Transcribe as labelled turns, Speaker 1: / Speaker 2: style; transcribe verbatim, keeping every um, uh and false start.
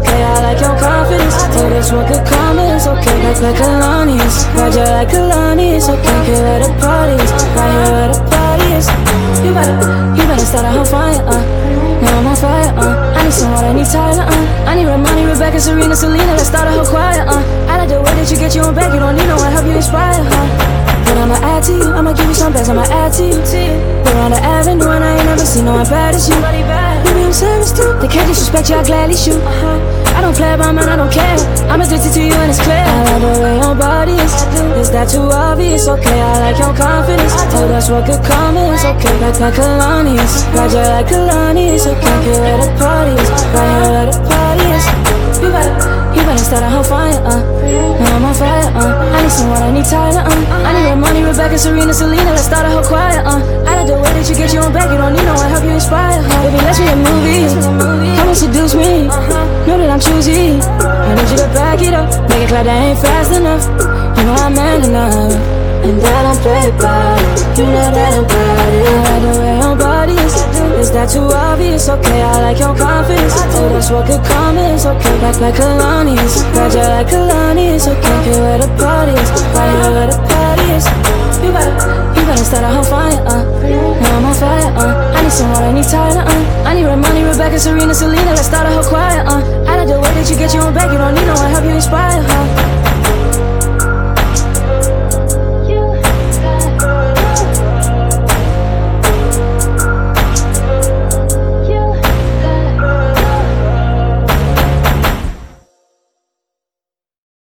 Speaker 1: okay. I like your confidence. Oh, that's what could come is okay. Like like Kalani's, ride you like Kalani's, okay. Here at the parties, right here at the parties. You better, you better start a whole fire, uh. Now I'm on fire, uh. I need someone, I need Tyler, uh. I need Romani, Rebecca, Serena, Selena. Let's start a whole choir, uh. I like the way that you get you on back. You don't need no one, help you inspire, huh? But I'ma add to you, I'ma give you some best, I'ma add to you. We're on the avenue and I ain't never seen no one bad as you. Maybe I'm serious too, they can't disrespect you, I gladly shoot. I don't play about mine, I don't care. I'm addicted to you and it's clear. I like the way your body is, is that too obvious? Okay, I like your confidence. Oh, that's what could come is okay. Like like Kalani's, ride you like Kalani's, okay. Here at the parties, right here at the parties. You better, you better start a whole fire, uh. Now I'm on fire, uh. I need someone, I need Tyler, uh. I need Romani, Rebecca, Serena, Selena. Let's start a whole choir, uh. I like the way that you get you on back. You don't need no one, help you inspire, huh? Baby, let's make a movie. Come and seduce me. Know that I'm choosy. I need you to back it up. Make it clear that ain't fast enough. You know I'm man enough, and that I'm played by. You know that I'm bad. I like the way your body is. Is that too obvious? Okay, I like your confidence. Oh, that's what could come is okay. Like like Kalani's, ride you like Kalani's, okay. Here at the parties, right here at the parties. You better, you better start a whole fire, uh. Now I'm on fire, uh. I need someone, I need Tyler, uh. I need Romani, Rebecca, Serena, Selena. Let's start a whole choir, uh. I like